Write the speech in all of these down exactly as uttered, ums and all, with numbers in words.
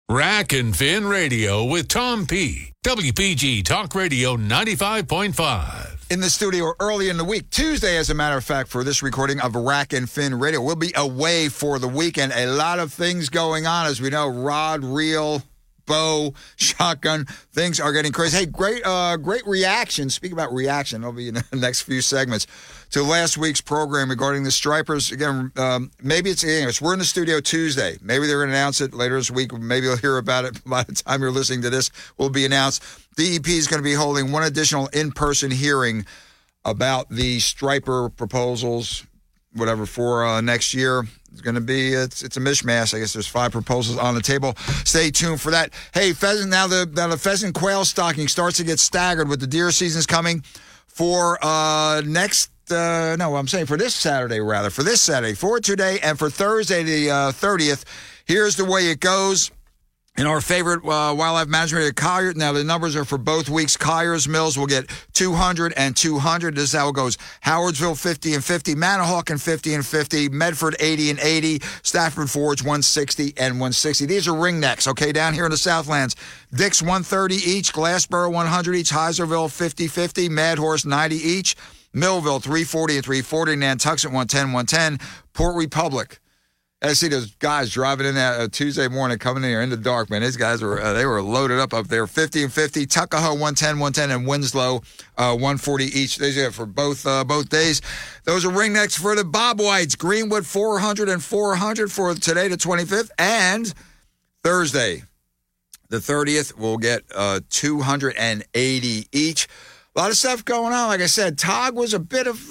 Rack and Fin Radio with Tom P. W P G Talk Radio ninety-five point five. In the studio early in the week, Tuesday, as a matter of fact, for this recording of Rack and Fin Radio. We'll be away for the weekend. A lot of things going on, as we know. Rod, reel, bow, shotgun. Things are getting crazy. Hey, great uh, great reaction. Speaking about reaction, it'll be in the next few segments, to last week's program regarding the Stripers. Again, um, maybe it's English. We're in the studio Tuesday. Maybe they're going to announce it later this week. Maybe you'll hear about it by the time you're listening to this. Will be announced. D E P is going to be holding one additional in-person hearing about the Striper proposals, whatever, for uh, next year. It's going to be, it's it's a mishmash. I guess there's five proposals on the table. Stay tuned for that. Hey, pheasant, now the, now the pheasant quail stocking starts to get staggered with the deer seasons coming for uh, next, uh, no, I'm saying for this Saturday, rather, for this Saturday, for today, and for Thursday, the uh, thirtieth. Here's the way it goes. In our favorite uh, wildlife management at Collier, now the numbers are for both weeks. Collier's Mills will get two hundred and two hundred. This is how it goes. Howardsville, fifty and fifty. Manahawkin, fifty and fifty. Medford, eighty and eighty. Stafford Forge, one sixty and one sixty. These are ringnecks, okay, down here in the Southlands. Dix, one thirty each. Glassboro, one hundred each. Heiserville, fifty fifty. Madhorse, ninety each. Millville, three forty and three forty. Nantuxet, one ten, one ten. Port Republic. I see those guys driving in that uh, Tuesday morning, coming in here in the dark, man. These guys were uh, they were loaded up up there. fifty and fifty. Tuckahoe, one ten, one ten, and Winslow, uh, one forty each. These are for both uh, both days. Those are ringnecks for the Bob Whites. Greenwood, four hundred and four hundred for today, the twenty-fifth. And Thursday, the thirtieth, we'll get uh, two hundred eighty each. A lot of stuff going on. Like I said, Tog was a bit of,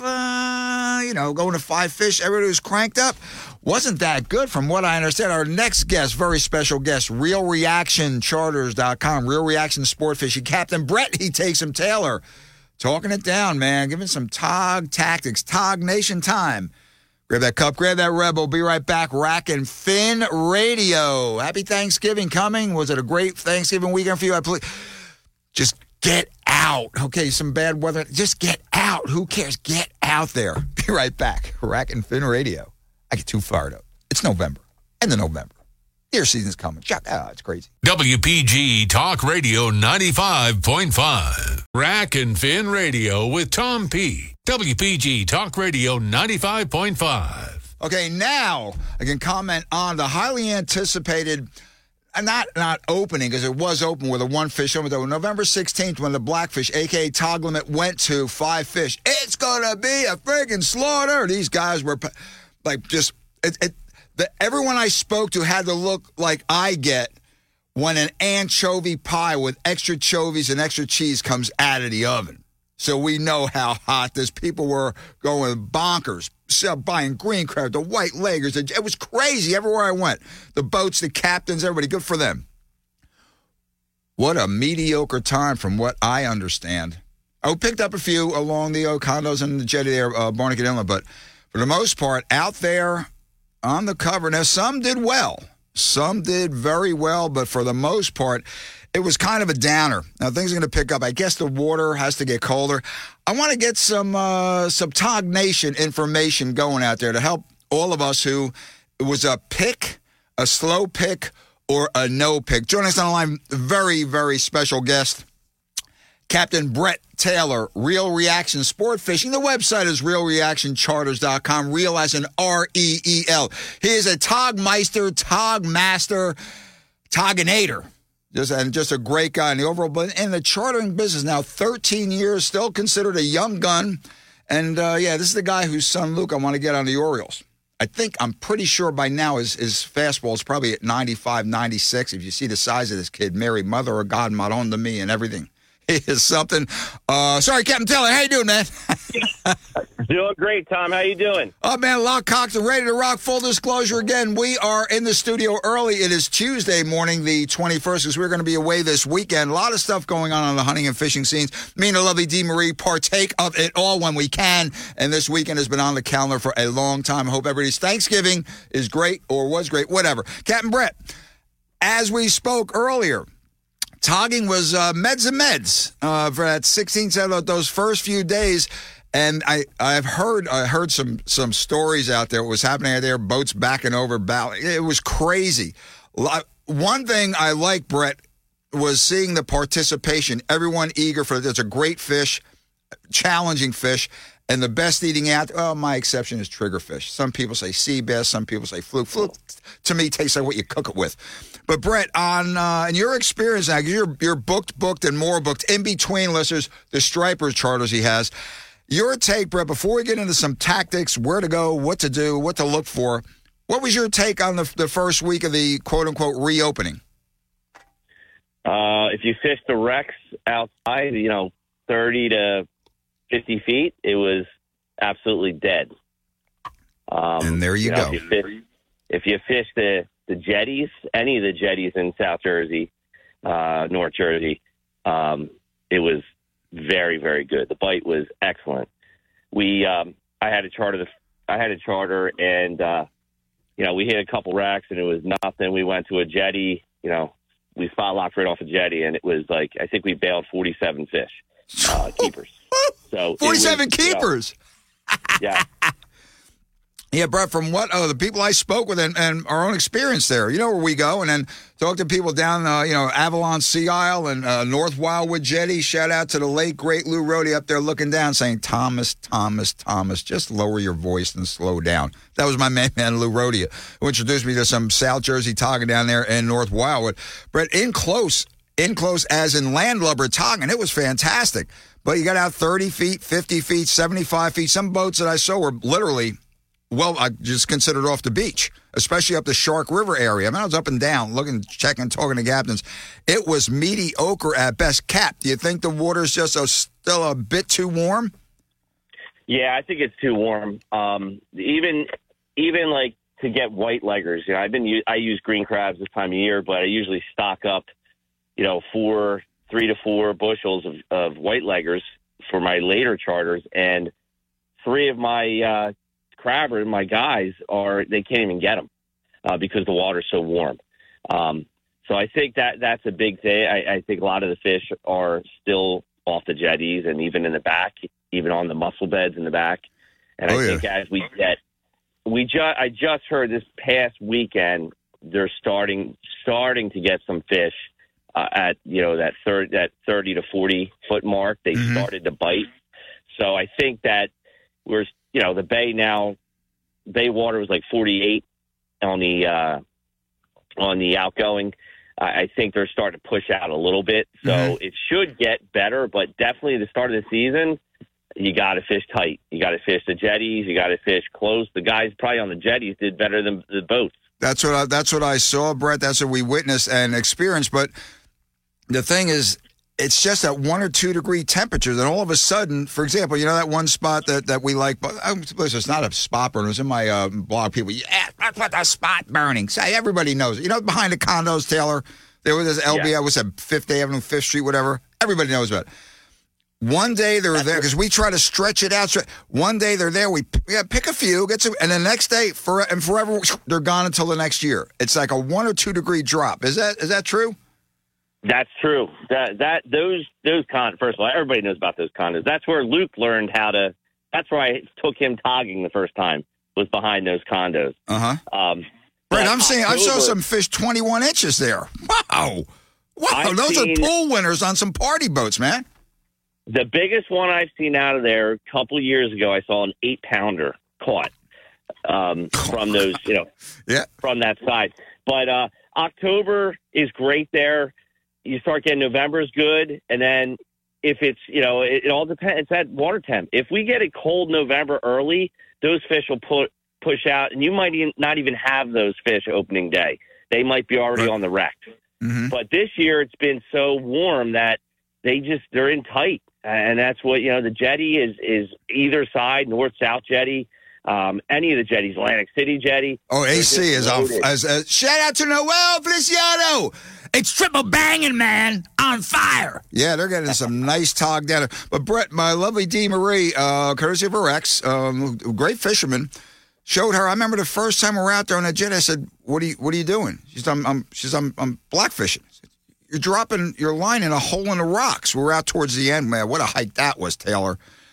uh, you know, going to five fish. Everybody was cranked up. Wasn't that good from what I understand. Our next guest, very special guest, Real Reaction Charters dot com, Real Reaction Sport Fishing. Captain Brett, he takes him Taylor. Talking it down, man. Giving some Tog tactics. Tog Nation time. Grab that cup, grab that Rebel. Be right back. Rack and Fin Radio. Happy Thanksgiving coming. Was it a great Thanksgiving weekend for you? I please, just get out. Okay, some bad weather. Just get out. Who cares? Get out there. Be right back. Rack and Fin Radio. I get too fired up. It's November. End of November. Deer season's coming. Chuck, ah, it's crazy. W P G Talk Radio ninety-five point five. Rack and Fin Radio with Tom P. W P G Talk Radio ninety-five point five. Okay, now I can comment on the highly anticipated, not not opening, because it was open with a one fish open, though. November sixteenth, when the Blackfish, a k a. Tog Limit, went to five fish. It's going to be a friggin' slaughter. These guys were... Like, just, it, it, the, everyone I spoke to had to look like I get when an anchovy pie with extra chovies and extra cheese comes out of the oven. So we know how hot this. People were going bonkers, buying green crab, the white leggers. It, it was crazy everywhere I went. The boats, the captains, everybody, good for them. What a mediocre time from what I understand. I picked up a few along the uh, condos and the jetty there, uh, Barnegat Inlet, but for the most part, out there on the cover. Now, some did well. Some did very well, but for the most part, it was kind of a downer. Now, things are going to pick up. I guess the water has to get colder. I want to get some uh, some Tog Nation information going out there to help all of us who it was a pick, a slow pick, or a no pick. Joining us on the line, very, very special guest, Captain Brett Taylor, Real Reaction Sport Fishing. The website is Real Reaction Charters dot com, real as in R E E L. He is a Togmeister, Tog Master, Toginator. Just, and just a great guy in the overall, but in the chartering business now, thirteen years, still considered a young gun. And, uh, yeah, this is the guy whose son, Luke, I want to get on the Orioles. I think, I'm pretty sure by now his, his fastball is probably at ninety-five, ninety-six. If you see the size of this kid, Mary, mother of God, Madonna to me and everything. Is something. Uh, sorry, Captain Taylor. How you doing, man? Doing great, Tom. How you doing? Oh, man, lock, cocked, and ready to rock. Full disclosure again, we are in the studio early. It is Tuesday morning, the twenty-first, because we're going to be away this weekend. A lot of stuff going on on the hunting and fishing scenes. Me and the lovely Dee Marie partake of it all when we can, and this weekend has been on the calendar for a long time. I hope everybody's Thanksgiving is great or was great, whatever. Captain Brett, as we spoke earlier, togging was uh, meds and meds uh, for that sixteen, seventeen, those first few days. And I, I've heard I heard some some stories out there. What was happening out there, boats backing over. It was crazy. one thing I like, Brett, was seeing the participation. Everyone eager for it. It's a great fish, challenging fish, and the best eating out. Oh, my exception is triggerfish. Some people say sea bass. Some people say fluke. Fluke, to me, tastes like what you cook it with. But Brett, on uh, in your experience now, 'cause you're you're booked, booked, and more booked in between listeners, the Stripers charters he has. Your take, Brett, before we get into some tactics, where to go, what to do, what to look for. What was your take on the the first week of the quote unquote reopening? Uh, if you fish the wrecks outside, you know, thirty to fifty feet, it was absolutely dead. Um, and there you, you know, go. If you fish, if you fish the, the jetties, any of the jetties in South Jersey, uh, North Jersey, um, it was very, very good. The bite was excellent. We, um, I had a charter, the, I had a charter and, uh, you know, we hit a couple racks and it was nothing. We went to a jetty, you know, we spot locked right off a jetty and it was like, I think we bailed forty-seven fish, uh, keepers. So forty-seven was, keepers. You know, yeah. Yeah, Brett, from what oh, the people I spoke with and, and our own experience there, you know where we go, and then talk to people down, uh, you know, Avalon Sea Isle and uh, North Wildwood Jetty. Shout out to the late, great Lou Rohde up there looking down saying, Thomas, Thomas, Thomas, just lower your voice and slow down. That was my main man, Lou Rohde, who introduced me to some South Jersey togging down there in North Wildwood. Brett, in close, in close as in landlubber togging, it was fantastic. But you got out thirty feet, fifty feet, seventy-five feet. Some boats that I saw were literally... Well, I just considered off the beach, especially up the Shark River area. I mean, I was up and down, looking, checking, talking to captains. It was mediocre at best. Cap, do you think the water's just a, still a bit too warm? Yeah, I think it's too warm. Um, even, even like to get white leggers. You know, I've been I use green crabs this time of year, but I usually stock up, you know, four, three to four bushels of, of white leggers for my later charters, and three of my uh, crabber, my guys are they can't even get them uh, because the water's so warm. Um, so I think that that's a big thing. I, I think a lot of the fish are still off the jetties and even in the back, even on the mussel beds in the back. And oh, I yeah. think as we get, we just I just heard this past weekend they're starting starting to get some fish uh, at you know that third that thirty to forty foot mark. They Mm-hmm. started to bite. So I think that we're you know the bay now bay water was like forty-eight on the uh, on the outgoing. I, I think they're starting to push out a little bit, so Mm-hmm. it should get better. But definitely the start of the season, you got to fish tight. You got to fish the jetties. You got to fish close. The guys probably on the jetties did better than the boats. That's what I, that's what I saw, Brett. That's what we witnessed and experienced. But the thing is, it's just at one or two degree temperature. Then all of a sudden, for example, you know that one spot that, that we like. But I suppose it's not a spot burner. It was in my uh, blog. People, yeah, that's what the spot burning. Say everybody knows it. You know, behind the condos, Taylor, there was this L B. Yeah. I was at Fifth Avenue, Fifth Street, whatever. Everybody knows about it. One day they were there because we try to stretch it out. One day they're there. We yeah, pick a few, get some, and the next day, for and forever, they're gone until the next year. It's like a one or two degree drop. Is that is that true? That's true. That that those those con. First of all, everybody knows about those condos. That's where Luke learned how to. That's where I took him togging the first time. Was behind those condos. Uh huh. Um, Right, but I'm saying I saw October- some fish twenty-one inches there. Wow, wow, I've those seen- are pool winners on some party boats, man. The biggest one I've seen out of there a couple of years ago, I saw an eight pounder caught um, from those, you know, Yeah. from that side. But uh, October is great there. You start getting November is good, and then if it's, you know, it, it all depends. It's at water temp. If we get a cold November early, those fish will put push out, and you might even, not even have those fish opening day. They might be already Right. on the wreck. Mm-hmm. But this year it's been so warm that they just they're in tight, and that's what you know. The jetty is is either side, north south jetty, um, any of the jetties, Atlantic City jetty. Oh, They're A C just is on. loaded. As, as, shout out to Noel Feliciano. It's triple banging, man, on fire. Yeah, they're getting some nice tog down there. But Brett, my lovely Dee Marie, uh, courtesy of her ex, um, great fisherman, showed her. I remember the first time we were out there on a jet. I said, "What are you? What are you doing?" She's, "I'm, I'm she's, I'm, I'm blackfishing." I said, "You're dropping your line in a hole in the rocks." We were out towards the end, man. What a hike that was, Taylor.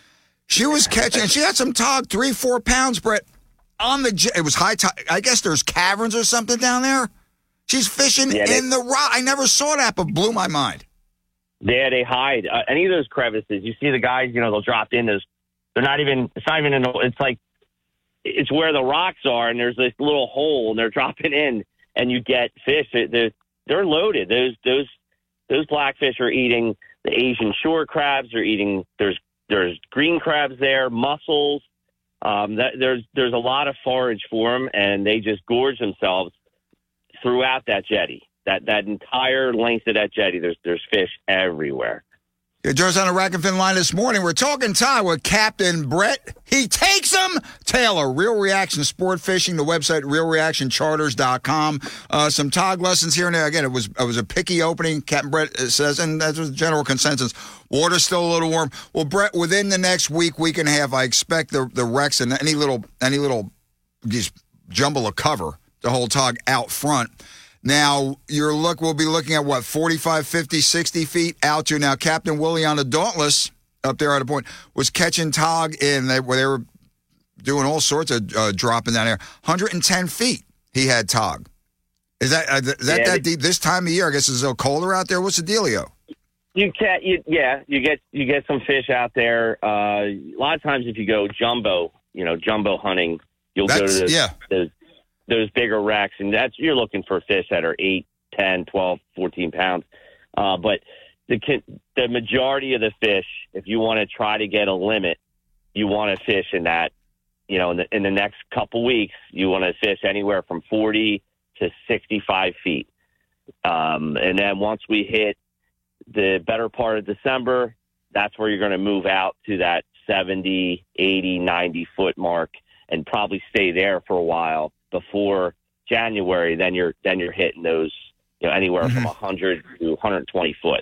She was catching, and she had some tog, three, four pounds, Brett, on the jet. It was high tide. I guess there's caverns or something down there. She's fishing Yeah, they- in the rock. I never saw that, but blew my mind. Yeah, they hide uh, any of those crevices. You see the guys, you know, they'll drop in those. They're not even. It's not even in. The, it's like it's where the rocks are, and there's this little hole, and they're dropping in, and you get fish. They're they're loaded. Those those those blackfish are eating the Asian shore crabs. They're eating. There's there's green crabs there, mussels. Um, that, there's there's a lot of forage for them, and they just gorge themselves throughout that jetty. That that entire length of that jetty, there's there's fish everywhere. Yeah, Joe's on the Rack and Fin line this morning. We're talking Thai with Captain Brett. He takes them. Taylor, Real Reaction Sport Fishing, the website real reaction charters dot com. Uh, some tog lessons here and there. Again, it was it was a picky opening, Captain Brett says, and that was the general consensus. Water's still a little warm. Well, Brett, within the next week, week and a half, I expect the the wrecks and any little any little just jumble of cover to hold tog out front. Now, your look, we'll be looking at, what, forty-five, fifty, sixty feet out to. Now, Captain Willie on the Dauntless up there at a point was catching tog in, they, where they were doing all sorts of uh, dropping down there. one hundred ten feet he had tog. Is that uh, is that, Yeah, that deep this time of year? I guess it's a little colder out there. What's the dealio? You can, you, yeah, you get you get some fish out there. Uh, a lot of times, if you go jumbo, you know, jumbo hunting, you'll That's, go to those, yeah. those those bigger wrecks, and that's you're looking for fish that are eight, ten, twelve, fourteen pounds. Uh, but the the majority of the fish, if you want to try to get a limit, you want to fish in that, you know, in the, in the next couple weeks, you want to fish anywhere from forty to sixty-five feet. Um, and then once we hit the better part of December, that's where you're going to move out to that seventy, eighty, ninety foot mark and probably stay there for a while before January. Then you're, then you're hitting those, you know, anywhere mm-hmm. from one hundred to one hundred twenty foot.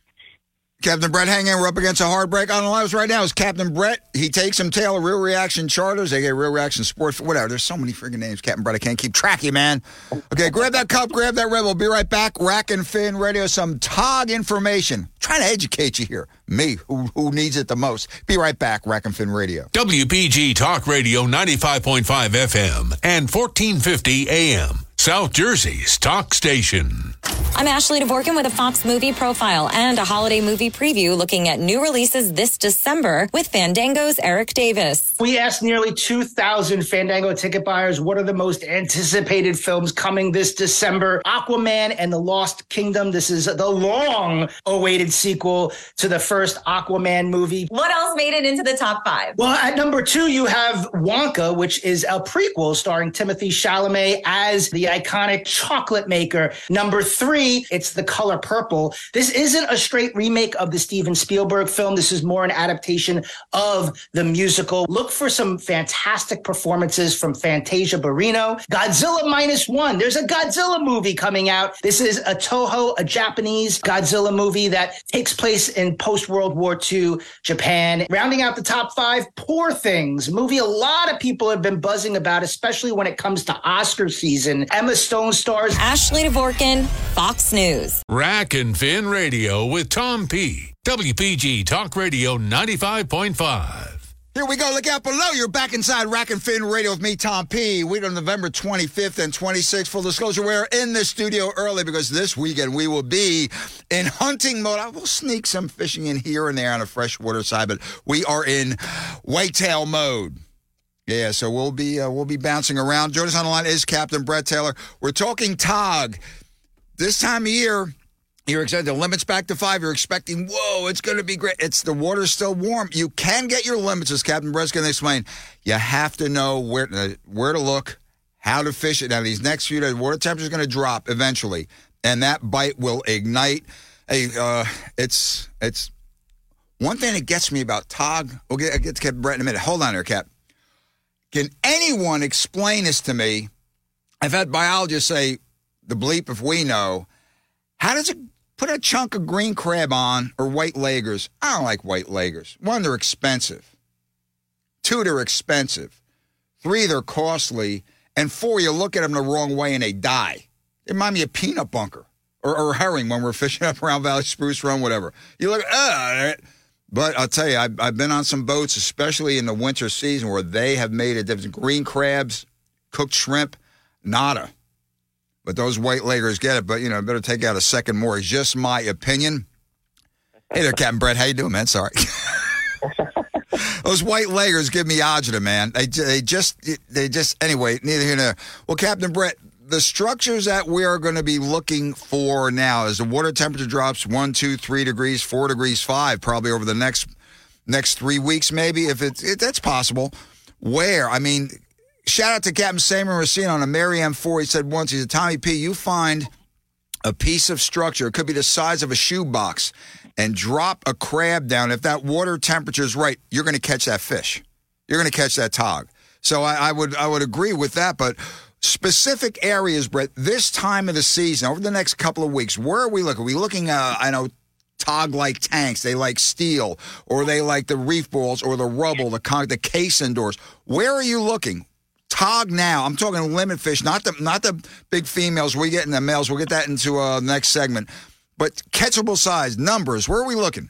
Captain Brett hanging. We're up against a hard break. On the lines right now is Captain Brett. He takes some Taylor Real Reaction Charters. They get Real Reaction Sport. Whatever. There's so many freaking names, Captain Brett. I can't keep track of you, man. Okay, grab that cup. Grab that red. We'll be right back. Rack and Fin Radio. Some tog information. I'm trying to educate you here. Me, who, who needs it the most. Be right back. Rack and Fin Radio. W P G Talk Radio ninety-five point five F M and fourteen fifty A M. South Jersey's talk station. I'm Ashley Dvorkin with a Fox movie profile and a holiday movie preview looking at new releases this December with Fandango's Eric Davis. We asked nearly two thousand Fandango ticket buyers what are the most anticipated films coming this December. Aquaman and the Lost Kingdom. This is the long-awaited sequel to the first Aquaman movie. What else made it into the top five? Well, at number two, you have Wonka, which is a prequel starring Timothée Chalamet as the iconic chocolate maker. Number three, it's The Color Purple. This isn't a straight remake of the Steven Spielberg film. This is more an adaptation of the musical. Look for some fantastic performances from Fantasia Barrino. Godzilla Minus One. There's a Godzilla movie coming out. This is a Toho, a Japanese Godzilla movie that takes place in post-World War Two Japan. Rounding out the top five, Poor Things, movie a lot of people have been buzzing about, especially when it comes to Oscar season. Emma Stone stars. Ashley Dvorkin, Fox News. Rack and Fin Radio with Tom P. W P G Talk Radio ninety-five point five. Here we go. Look out below. You're back inside Rack and Fin Radio with me, Tom P. Week on November twenty-fifth and twenty-sixth. Full disclosure, we're in the studio early because this weekend we will be in hunting mode. I will sneak some fishing in here and there on the freshwater side, but we are in whitetail mode. Yeah, so we'll be uh, we'll be bouncing around. Joining us on the line is Captain Brett Taylor. We're talking tog. This time of year, you're excited. The limit's back to five. You're expecting, whoa, it's going to be great. It's the water's still warm. You can get your limits, as Captain Brett's going to explain. You have to know where to, where to look, how to fish it. Now, these next few days, water temperature is going to drop eventually, and that bite will ignite. Hey, uh, it's it's one thing that gets me about tog. We'll get, I'll get to Captain Brett in a minute. Hold on there, Cap. Can anyone explain this to me? I've had biologists say, the bleep if we know. How does it put a chunk of green crab on or white Lagers? I don't like white Lagers. One, they're expensive. Two, they're expensive. Three, they're costly. And four, you look at them the wrong way and they die. They remind me of peanut bunker or, or herring when we're fishing up around Valley Spruce Run, whatever. You look, uh, but I'll tell you, I've, I've been on some boats, especially in the winter season, where they have made a difference. Green crabs, cooked shrimp, nada. but those white leggers get it. But, you know, better take out a second more. It's just my opinion. Hey there, Captain Brett. How you doing, man? Sorry. Those white leggers give me agita, man. They, they just, they just, anyway, neither here nor there. Well, Captain Brett, the structures that we are going to be looking for now as the water temperature drops one, two, three degrees, four degrees, five, probably over the next next three weeks, maybe, if it's, it, that's possible. Where? I mean, shout out to Captain Samuel Racine on a Mary M four. He said once, he said, Tommy P, you find a piece of structure, it could be the size of a shoebox, and drop a crab down. If that water temperature is right, you're going to catch that fish. You're going to catch that tog. So I, I would I would agree with that. But specific areas, Brett, this time of the season, over the next couple of weeks, where are we looking? Are we looking, uh, I know, tog-like tanks. They like steel, or they like the reef balls, or the rubble, the con- the case indoors. Where are you looking? Tog now. I'm talking limit fish, not the not the big females. We get in the males. We'll get that into uh, the next segment. But catchable size, numbers, where are we looking?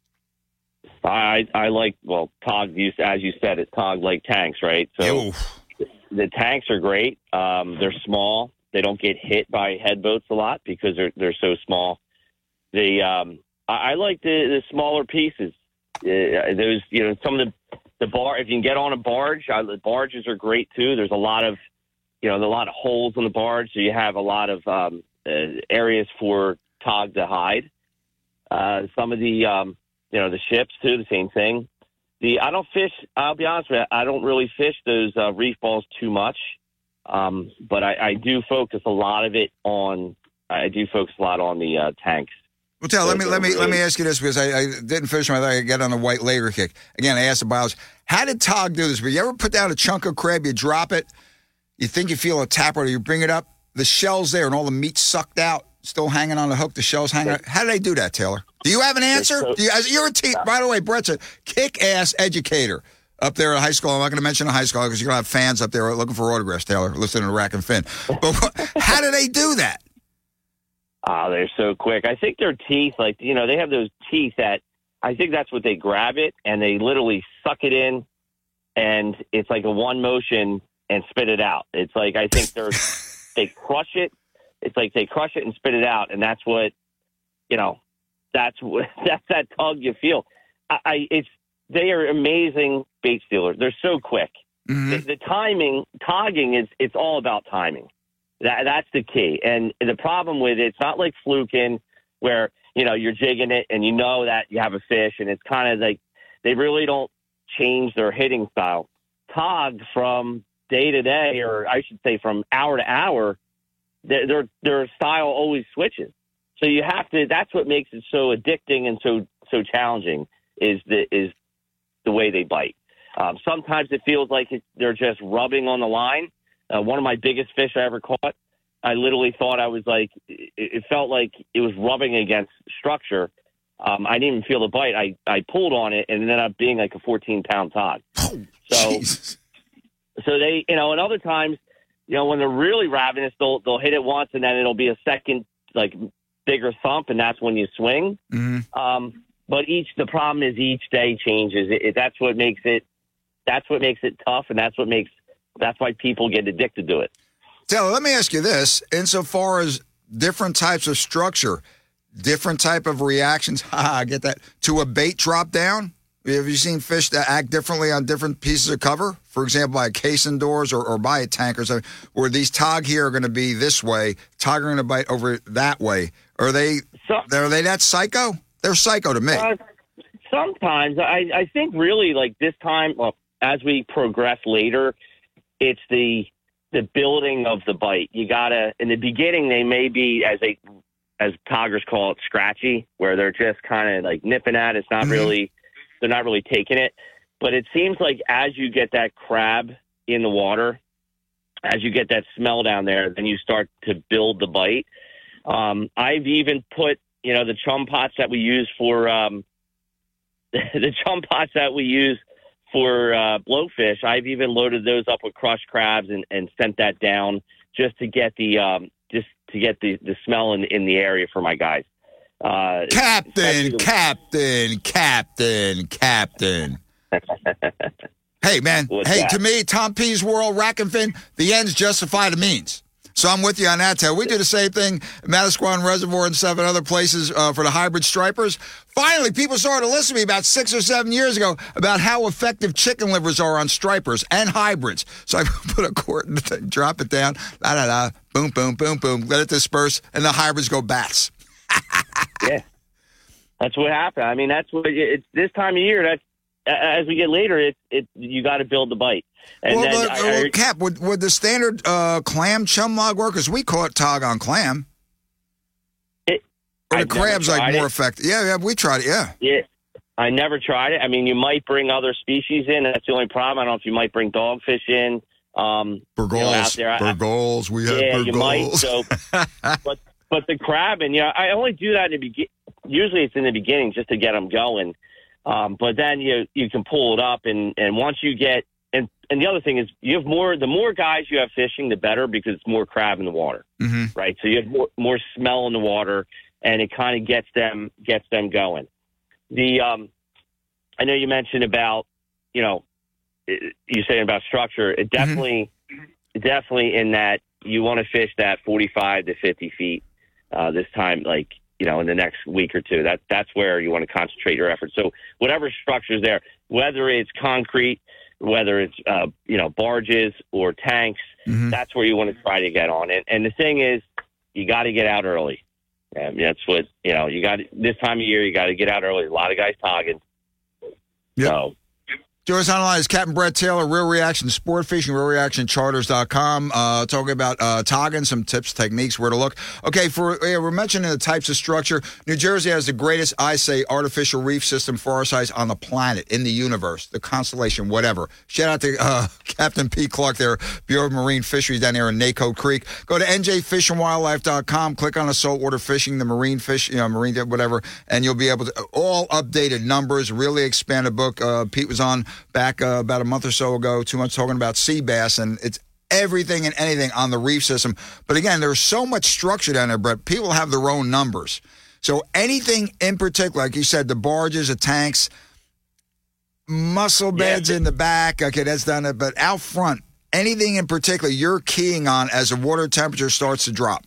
I I like, well, tog, as you said, it's tog like tanks, right? So Ew. the tanks are great. Um, they're small. They don't get hit by head boats a lot because they're they're so small. They um, I, I like the, the smaller pieces. Uh, those, you know, some of the the bar. If you can get on a barge, uh, the barges are great too. There's a lot of, you know, a lot of holes on the barge, so you have a lot of um, uh, areas for tog to hide. Uh, some of the, um, you know, the ships too, the same thing. The I don't fish. I'll be honest with you, I don't really fish those uh, reef balls too much, um, but I, I do focus a lot of it on. I do focus a lot on the uh, tanks. Well, tell. Let me let me let me ask you this, because I, I didn't fish them. I thought I could get on a white lager kick. Again, I asked the biologist, how did tog do this? But you ever put down a chunk of crab, you drop it, you think you feel a tap, or you bring it up, the shell's there, and all the meat's sucked out, still hanging on the hook. The shell's hanging out. How do they do that, Taylor? Do you have an answer? Do you, you're a te- by the way, Brett's a kick-ass educator up there at high school. I'm not going to mention a high school because you're going to have fans up there looking for autographs, Taylor, listening to Rack and Fin. But what, how do they do that? Ah, they're so quick. I think their teeth, like, you know, they have those teeth that I think that's what they grab it and they literally suck it in, and it's like a one motion and spit it out. It's like, I think they're, they crush it. It's like they crush it and spit it out. And that's what, you know, that's what, that's that tug you feel. I, I it's, they are amazing bait stealers. They're so quick. Mm-hmm. The, the timing, togging is, it's all about timing. That that's the key. And the problem with it, it's not like fluking where, you know, you're jigging it and you know that you have a fish, and it's kind of like they really don't change their hitting style. Tog from day to day, or I should say from hour to hour, their their, their style always switches. So you have to, that's what makes it so addicting and so so challenging is the, is the way they bite. Um, sometimes it feels like it, they're just rubbing on the line. Uh, one of my biggest fish I ever caught, I literally thought I was like, it, it felt like it was rubbing against structure. Um, I didn't even feel the bite. I, I pulled on it and it ended up being like a fourteen pound tog. Oh, so, Jesus. so they, you know, and other times, you know, when they're really ravenous, they'll, they'll hit it once and then it'll be a second, like bigger thump. And that's when you swing. Mm-hmm. Um, but each, the problem is each day changes. It, it, that's what makes it, that's what makes it tough. And that's what makes, that's why people get addicted to it. Taylor, let me ask you this. Insofar as different types of structure, different type of reactions, I get that, to a bait drop down, have you seen fish that act differently on different pieces of cover? For example, by a case indoors or, or by a tank or something, where these tog here are going to be this way, tog are going to bite over that way. Are they, so, are they that psycho? They're psycho to me. Uh, sometimes. I, I think really like this time, well, as we progress later, it's the the building of the bite. You gotta, in the beginning, they may be, as they, as toggers call it, scratchy, where they're just kind of like nipping at it. It's not mm-hmm. really, they're not really taking it. But it seems like as you get that crab in the water, as you get that smell down there, then you start to build the bite. Um, I've even put, you know, the chum pots that we use for, um, the chum pots that we use for uh, blowfish, I've even loaded those up with crushed crabs and, and sent that down just to get the um, just to get the, the smell in in the area for my guys. Uh, captain, the- captain, captain, captain. Hey man, What's hey that? To me, Tom P's world, Rack and Fin, the ends justify the means. So I'm with you on that, Ted. We do the same thing, Manasquan Reservoir and seven other places uh, for the hybrid stripers. Finally, people started to listen to me about six or seven years ago about how effective chicken livers are on stripers and hybrids. So I put a quart in the thing, drop it down, da da da, boom, boom, boom, boom, let it disperse, and the hybrids go bats. Yeah, that's what happened. I mean, that's what it's this time of year. That's as we get later, it it you got to build the bite. And well, then but, I, well I, Cap, would, would the standard uh, clam chum log work? Because we caught tog on clam. it, Or the I've never crab's like tried more it. effective. Yeah, yeah, we tried it, yeah. Yeah, I never tried it. I mean, you might bring other species in. That's the only problem. I don't know if you might bring dogfish in. Um, you know, out Burgals, there. I- burgals, we have yeah, burgals. you might. So, but but the crab, and yeah, I only do that in the begin. Usually, it's in the beginning just to get them going. Um, but then you you can pull it up, and, and once you get and and the other thing is you have more. The more guys you have fishing, the better because it's more crab in the water, mm-hmm. right? So you have more, more smell in the water, and it kind of gets them gets them going. The um, I know you mentioned about you know you saying about structure. It definitely mm-hmm. definitely in that you want to fish that forty-five to fifty feet uh, this time, like. You know, in the next week or two, that that's where you want to concentrate your efforts. So whatever structure's there, whether it's concrete, whether it's, uh, you know, barges or tanks, mm-hmm. that's where you want to try to get on. And, and the thing is, you got to get out early. And that's what, you know, you got this time of year, you got to get out early. A lot of guys togging. Yep. So. Join us online is Captain Brett Taylor, Real Reaction Sport Fishing, real reaction charters dot com. Uh, talking about uh, togging, some tips, techniques, where to look. Okay, for yeah, we're mentioning the types of structure. New Jersey has the greatest, I say, artificial reef system for our size on the planet, in the universe, the constellation, whatever. Shout out to uh, Captain Pete Clark there, Bureau of Marine Fisheries down there in Naco Creek. Go to N J fish and wildlife dot com, click on the saltwater fishing, the marine fish, you know, marine, whatever, and you'll be able to, all updated numbers, really expanded book. Uh, Pete was on back uh, about a month or so ago, two months, talking about sea bass, and it's everything and anything on the reef system. But again, there's so much structure down there, Brett. People have their own numbers. So anything in particular, like you said, the barges, the tanks, mussel beds yeah. in the back, okay, that's done it. But out front, anything in particular you're keying on as the water temperature starts to drop?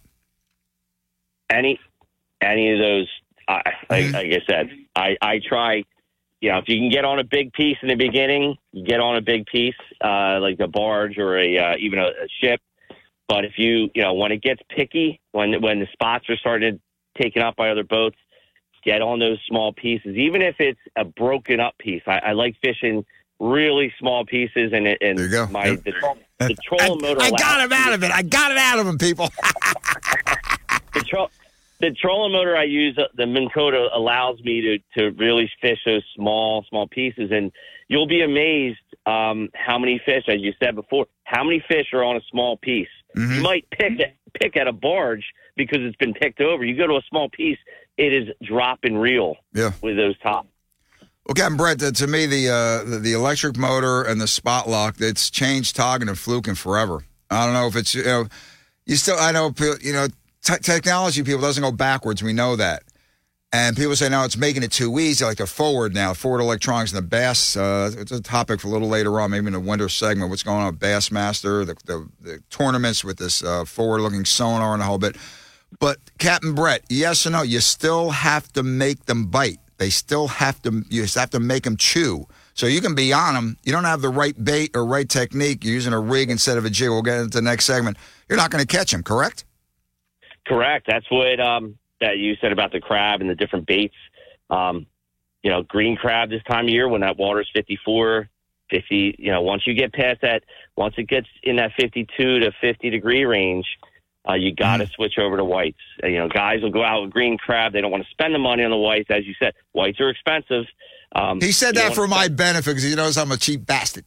Any, any of those, I, like, mm-hmm. like I said, I, I try... You know, if you can get on a big piece in the beginning, you get on a big piece, uh, like a barge or a uh, even a, a ship. But if you, you know, when it gets picky, when when the spots are starting taken up by other boats, get on those small pieces. Even if it's a broken up piece, I, I like fishing really small pieces. And and there you go. my yep. the, the trolling I, motor. I got him out of it. I got it out of him, people. the tro- The trolling motor I use, uh, the Minn Kota, allows me to, to really fish those small, small pieces. And you'll be amazed um, how many fish, as you said before, how many fish are on a small piece. Mm-hmm. You might pick at, pick at a barge because it's been picked over. You go to a small piece, it is drop and reel yeah. with those tops. Well, Captain Brett, to me, the, uh, the the electric motor and the spot lock, it's changed togging and fluking forever. I don't know if it's, you know, you still, I know, you know, Te- technology, people, doesn't go backwards. We know that. And people say, no, it's making it too easy, like they're forward now, forward electronics and the bass. Uh, it's a topic for a little later on, maybe in the winter segment, what's going on with Bassmaster, the, the, the tournaments with this uh, forward-looking sonar and the whole bit. But, Captain Brett, yes or no, you still have to make them bite. They still have to, you just have to make them chew. So you can be on them. You don't have the right bait or right technique. You're using a rig instead of a jig. We'll get into the next segment. You're not going to catch them, correct? Correct. That's what um, that you said about the crab and the different baits. Um, you know, green crab this time of year when that water's fifty-four, fifty, you know, once you get past that, once it gets in that fifty-two to fifty degree range, uh, you got to mm. switch over to whites. Uh, you know, guys will go out with green crab. They don't want to spend the money on the whites. As you said, whites are expensive. Um, he said that for my benefit because he knows I'm a cheap bastard.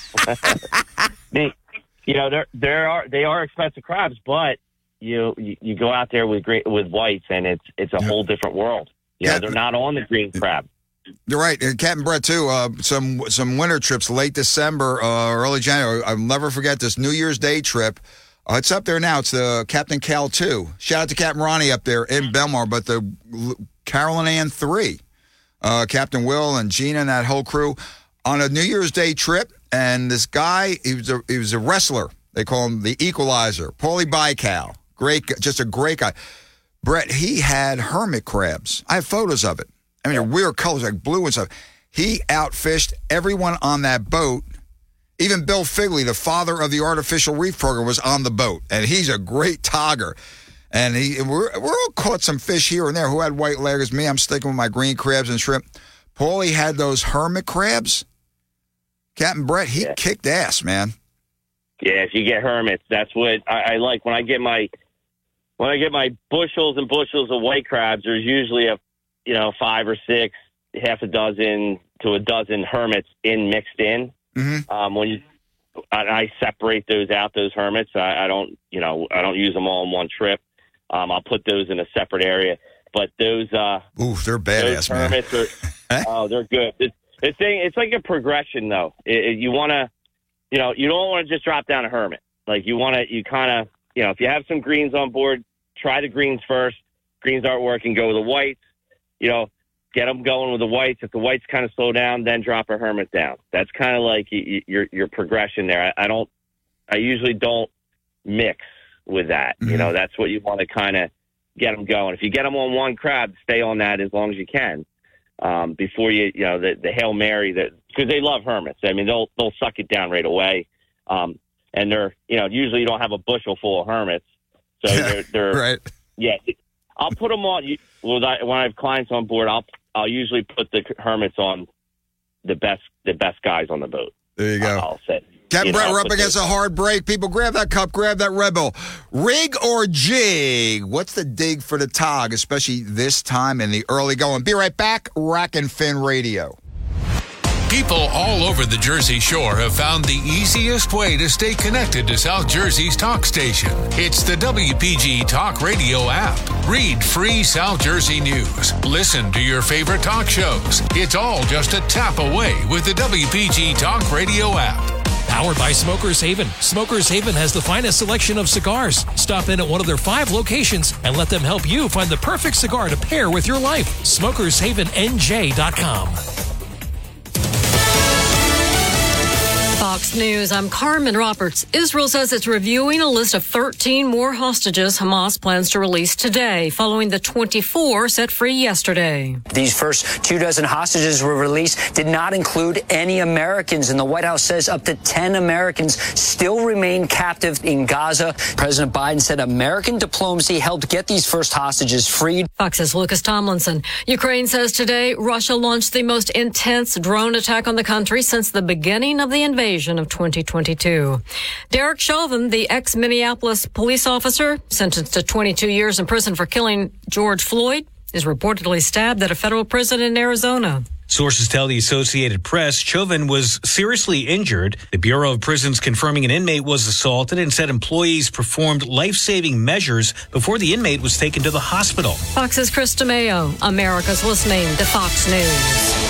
they, you know, there there are they are expensive crabs, but You, you you go out there with great, with whites, and it's it's a yeah. whole different world. You know, they're not on the green crab. You're right, and Captain Brett too. Uh, some some winter trips, late December, uh, early January. I'll never forget this New Year's Day trip. Uh, it's up there now. It's the Captain Cal two. Shout out to Captain Ronnie up there in Belmar, but the Carolyn Ann three, uh, Captain Will and Gina and that whole crew on a New Year's Day trip. And this guy, he was a he was a wrestler. They call him the equalizer. Paulie Baikal. Great, just a great guy. Brett, he had hermit crabs. I have photos of it. I mean, they're weird colors, like blue and stuff. He outfished everyone on that boat. Even Bill Figley, the father of the artificial reef program, was on the boat, and he's a great togger. And he, we're, we're all caught some fish here and there. Who had white leggers? Me, I'm sticking with my green crabs and shrimp. Paulie had those hermit crabs. Captain Brett, he yeah. kicked ass, man. Yeah, if you get hermits, that's what I, I like. When I get my when I get my bushels and bushels of white crabs, there's usually a you know five or six, half a dozen to a dozen hermits in mixed in. Mm-hmm. Um, when you, I, I separate those out, those hermits. I, I don't, you know, I don't use them all in one trip. Um, I'll put those in a separate area. But those, uh, ooh, they're badass, man. Hermits are, oh, they're good. It's, it's, it's like a progression, though. It, it, you want to, you know, you don't want to just drop down a hermit. Like you want to, you kind of, you know, if you have some greens on board, try the greens first. Greens aren't working, go with the whites. You know, get them going with the whites. If the whites kind of slow down, then drop a hermit down. That's kind of like y- your your progression there. I, I don't, I usually don't mix with that. Mm-hmm. You know, that's what you want to kind of get them going. If you get them on one crab, stay on that as long as you can um, before you, you know, the, the Hail Mary, that because they love hermits. I mean, they'll they'll suck it down right away. Um, and they're, you know, usually you don't have a bushel full of hermits, so they're, they're right. Yeah, I'll put them on. When I, when I have clients on board, I'll I'll usually put the hermits on the best the best guys on the boat. There you go. I'll say. Captain Brett, know, we're up against those. a hard break. People, grab that cup, grab that Red Bull. Rig or jig? What's the dig for the tog, especially this time in the early going? Be right back. Rack and Fin Radio. People all over the Jersey Shore have found the easiest way to stay connected to South Jersey's talk station. It's the W P G Talk Radio app. Read free South Jersey news. Listen to your favorite talk shows. It's all just a tap away with the W P G Talk Radio app. Powered by Smokers Haven. Smokers Haven has the finest selection of cigars. Stop in at one of their five locations and let them help you find the perfect cigar to pair with your life. smokers haven N J dot com. Fox News, I'm Carmen Roberts. Israel says it's reviewing a list of thirteen more hostages Hamas plans to release today, following the twenty-four set free yesterday. These first two dozen hostages were released did not include any Americans, and the White House says up to ten Americans still remain captive in Gaza. President Biden said American diplomacy helped get these first hostages freed. Fox's Lucas Tomlinson. Ukraine says today Russia launched the most intense drone attack on the country since the beginning of the invasion of twenty twenty-two. Derek Chauvin, the ex-Minneapolis police officer sentenced to twenty-two years in prison for killing George Floyd, is reportedly stabbed at a federal prison in Arizona. Sources tell the Associated Press Chauvin was seriously injured. The Bureau of Prisons confirming an inmate was assaulted and said employees performed life-saving measures before the inmate was taken to the hospital. Fox's Chris DeMayo. America's listening to Fox News.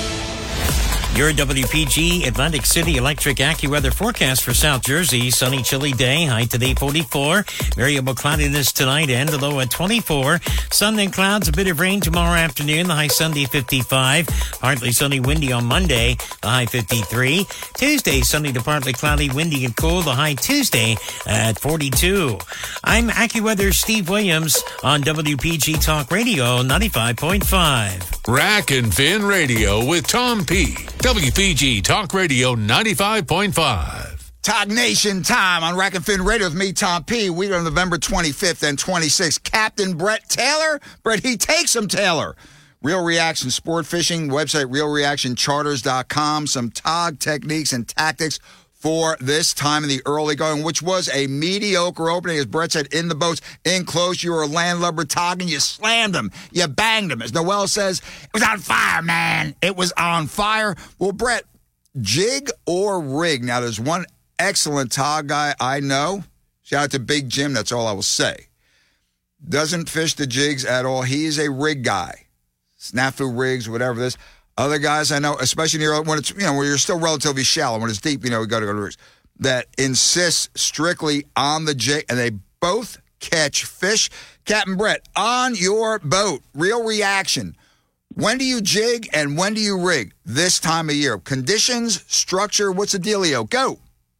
Your W P G Atlantic City Electric AccuWeather forecast for South Jersey. Sunny, chilly day. High today forty-four. Variable cloudiness tonight and a low at twenty-four. Sun and clouds, a bit of rain tomorrow afternoon. The high Sunday fifty-five. Partly sunny, windy on Monday. The high fifty-three. Tuesday, sunny to partly cloudy, windy and cool. The high Tuesday at forty-two. I'm AccuWeather Steve Williams on W P G Talk Radio ninety-five point five. Rack and Fin Radio with Tom P. W P G Talk Radio ninety-five point five. Tog Nation time on Rack and Fin Radio with me, Tom P. We are on November twenty-fifth and twenty-sixth. Captain Brett Taylor. Brett, he takes him, Taylor. Real Reaction Sport Fishing, website real reaction charters dot com. Some tog techniques and tactics for this time in the early going, which was a mediocre opening. As Brett said, in the boats, in close, you were a landlubber togging, you slammed them, you banged them. As Noel says, it was on fire, man. It was on fire. Well, Brett, jig or rig? Now, there's one excellent tog guy I know. Shout out to Big Jim, that's all I will say. Doesn't fish the jigs at all. He is a rig guy. Snafu rigs, whatever this. Other guys I know, especially near when it's, you know, where you're still relatively shallow, when it's deep, you know, we got to go to rigs, that insists strictly on the jig, and they both catch fish. Captain Brett, on your boat, Real Reaction, when do you jig and when do you rig this time of year? Conditions, structure, what's the dealio? Go.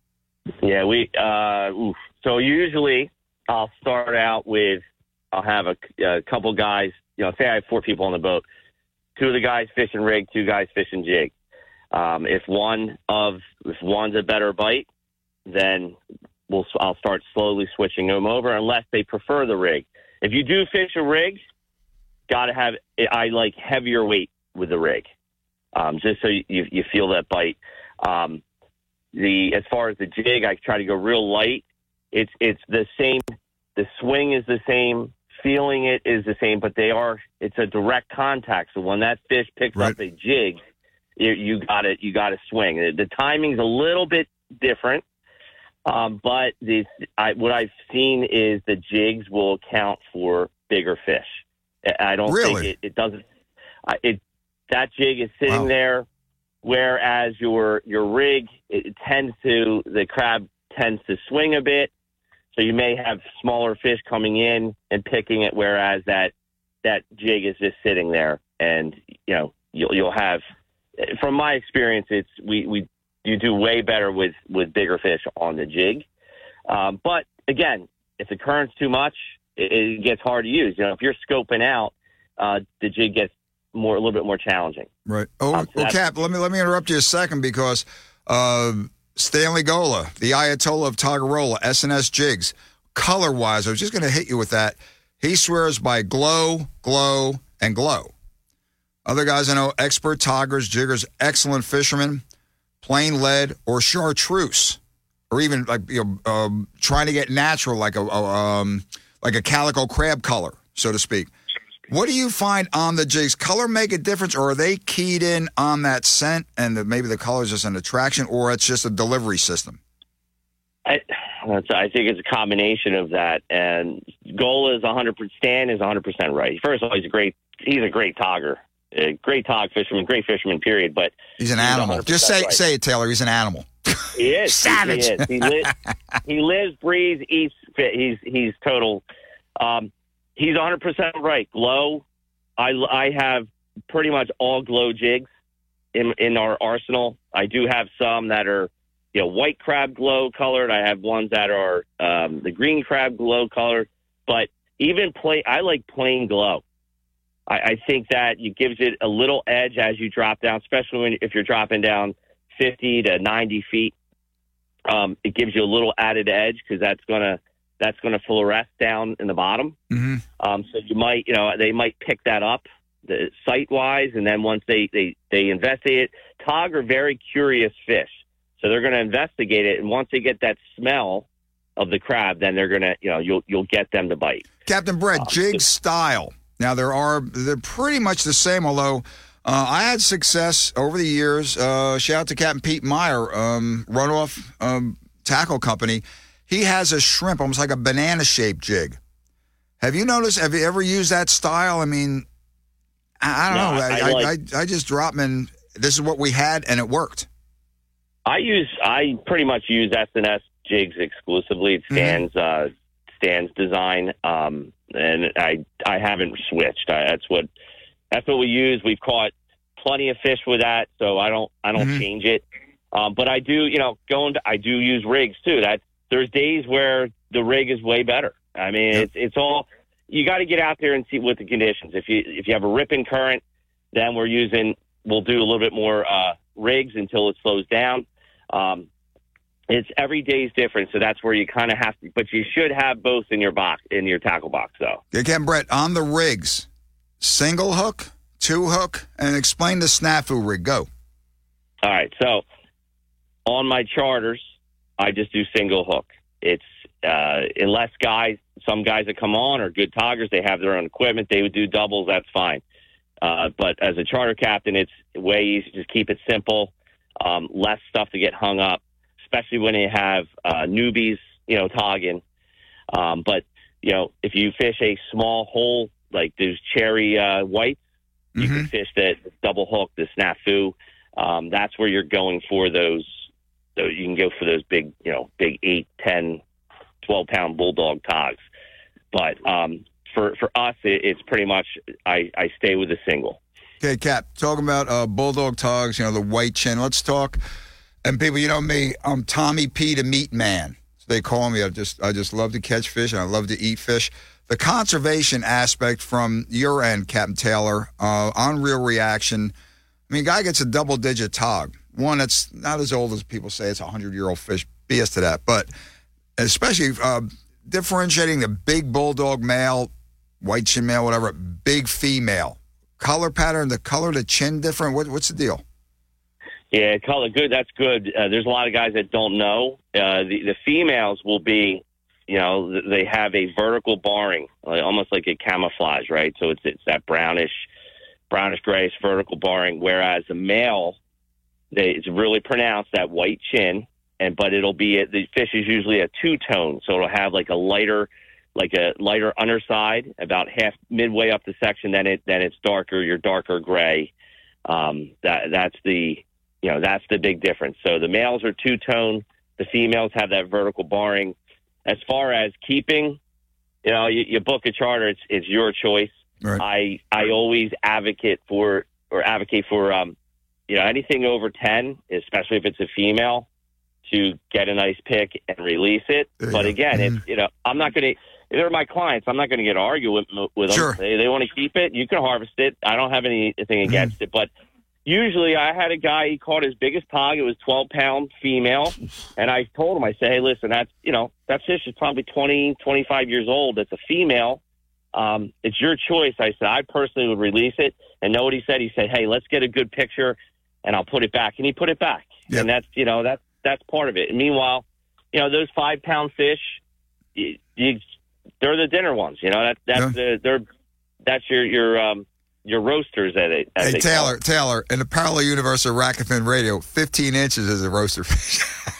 Yeah, we. Uh, oof. So usually I'll start out with I'll have a, a couple guys. You know, say I have four people on the boat. Two of the guys fishing rig, two guys fishing jig. Um, if one of if one's a better bite, then we'll I'll start slowly switching them over, unless they prefer the rig. If you do fish a rig, got to have I like heavier weight with the rig, um, just so you you feel that bite. Um, the as far as the jig, I try to go real light. It's it's the same. The swing is the same. Feeling it is the same, but they are. It's a direct contact. So when that fish picks right. up a jig, you, you got to you got to swing. The, the timing's a little bit different, um, but the I, what I've seen is the jigs will account for bigger fish. I don't really? think it, it doesn't. It that jig is sitting wow. there, whereas your your rig it tends to the crab tends to swing a bit. So you may have smaller fish coming in and picking it, whereas that that jig is just sitting there, and you know you'll you'll have. From my experience, it's we, we you do way better with, with bigger fish on the jig. Um, but again, if the current's too much, it, it gets hard to use. You know, if you're scoping out, uh, the jig gets more a little bit more challenging. Right. Oh, um, so well, Cap, let me let me interrupt you a second because. Uh, Stanley Gola, the Ayatollah of Tagarola, S N S Jigs. Color-wise, I was just going to hit you with that. He swears by glow, glow, and glow. Other guys I know, expert toggers, jiggers, excellent fishermen, plain lead or chartreuse, or even like you know, um, trying to get natural, like a, a um, like a calico crab color, so to speak. What do you find on the jigs? Color make a difference, or are they keyed in on that scent and the, maybe the color is just an attraction, or it's just a delivery system? I, I think it's a combination of that. And Gola is one hundred percent, Stan is one hundred percent right. First of all, he's a great, he's a great togger, a great tog fisherman, great fisherman, period. But he's an animal. Just say, right. say it, Taylor. He's an animal. He is. Savage. He, is. He, li- he lives, breathes, eats. He's, he's total. Um, He's one hundred percent right. Glow, I, I have pretty much all glow jigs in in our arsenal. I do have some that are, you know, white crab glow colored. I have ones that are um, the green crab glow colored. But even plain, I like plain glow. I, I think that it gives it a little edge as you drop down, especially when, if you're dropping down fifty to ninety feet. Um, it gives you a little added edge because that's going to That's going to fluoresce down in the bottom. Mm-hmm. Um, so you might, you know, they might pick that up the, sight-wise, and then once they, they, they investigate it, tog are very curious fish. So they're going to investigate it, and once they get that smell of the crab, then they're going to, you know, you'll you'll get them to bite. Captain Brett, um, jig style. Now, there are, they're pretty much the same, although uh, I had success over the years. Uh, shout out to Captain Pete Meyer, um, Runoff um, Tackle Company. He has a shrimp, almost like a banana-shaped jig. Have you noticed, have you ever used that style? I mean, I, I don't no, know. I, I, I, like, I, I just drop them in. This is what we had, and it worked. I use, I pretty much use S N S jigs exclusively. It Stan's, mm-hmm. uh, Stan's design, um, and I, I haven't switched. I, that's what, that's what we use. We've caught plenty of fish with that, so I don't, I don't mm-hmm. change it. Um, but I do, you know, going to, I do use rigs too. That's, There's days where the rig is way better. I mean, yep. it's it's all you got to get out there and see what the conditions. If you if you have a ripping current, then we're using we'll do a little bit more uh, rigs until it slows down. Um, it's every day's different, so that's where you kind of have to. But you should have both in your box in your tackle box, though. Again, Brett, on the rigs, single hook, two hook, and explain the snafu rig. Go. All right, so on my charters, I just do single hook. It's uh, unless guys, some guys that come on are good toggers, they have their own equipment, they would do doubles, that's fine. Uh, but as a charter captain, it's way easy. Just keep it simple, um, less stuff to get hung up, especially when you have uh, newbies, you know, togging. Um, but, you know, if you fish a small hole, like those cherry uh, whites, mm-hmm. you can fish the double hook, the snafu. Um, that's where you're going for those. So you can go for those big, you know, big eight, ten, twelve pound bulldog togs. But um, for for us, it, it's pretty much I, I stay with a single. Okay, Cap, talking about uh, bulldog togs, you know, the white chin. Let's talk And people, you know me, I'm Tommy P. the Meat Man. So they call me. I just I just love to catch fish, and I love to eat fish. The conservation aspect from your end, Captain Taylor, uh, on Real Reaction, I mean, a guy gets a double-digit tog. One that's not as old as people say. It's a hundred-year-old fish. B S to that. But especially uh, differentiating the big bulldog male, white chin male, whatever, big female. Color pattern, the color, the chin different. What, what's the deal? Yeah, color good. That's good. Uh, there's a lot of guys that don't know. Uh, the, the females will be, you know, they have a vertical barring, like, almost like a camouflage, right? So it's it's that brownish, brownish grayish vertical barring. Whereas the male, they, it's really pronounced, that white chin, and but it'll be a, the fish is usually a two tone, so it'll have like a lighter, like a lighter underside, about half midway up the section. Then it then it's darker, your darker gray. Um, that that's the you know that's the big difference. So the males are two tone, the females have that vertical barring. As far as keeping, you know, you, you book a charter, it's it's your choice. Right. I I always advocate for or advocate for um, you know, anything over ten, especially if it's a female, to get a nice pick and release it. But again, mm-hmm. it's, you know, I'm not going to. They're my clients. I'm not going to get argue with, with them. Sure. They, they want to keep it. You can harvest it. I don't have anything against mm-hmm. it. But usually, I had a guy. He caught his biggest hog. It was twelve pound female, and I told him, I said, "Hey, listen, that's you know that fish is probably twenty, twenty-five years old. It's a female. Um, it's your choice." I said, "I personally would release it." And know what he said? He said, "Hey, let's get a good picture, and I'll put it back." And he put it back. Yep. And that's you know that's that's part of it. And meanwhile, you know those five pound fish, you, you, they're the dinner ones. You know that that's yeah. the they're that's your your um. Your roasters at it. Hey, Taylor, Taylor, in the parallel universe of Rack and Fin Radio, fifteen inches is a roaster fish.